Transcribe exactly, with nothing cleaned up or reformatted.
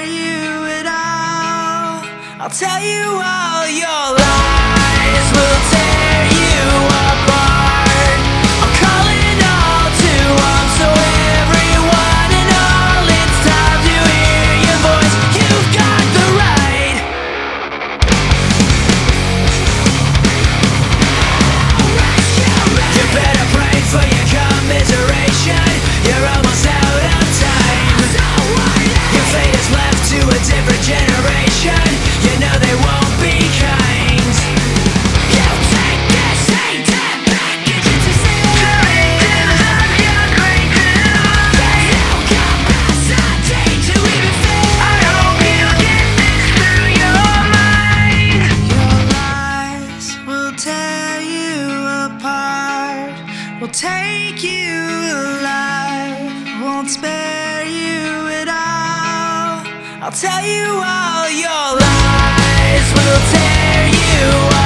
you at all. I'll tell you all your lies will tear you apart. I'm calling all to arms, so everyone and all, it's time to hear your voice. You've got the right. You better pray for your commiseration. You're almost out of time. Your fate is left to a different generation. You know they won't be kind. You take this hate and package it to victims of your greatness. There's no capacity to even feel. I hope you get this through your mind. Your lies will tear you apart, will take you alive, won't spare you at all. I'll tell you all your lies will tear you apart.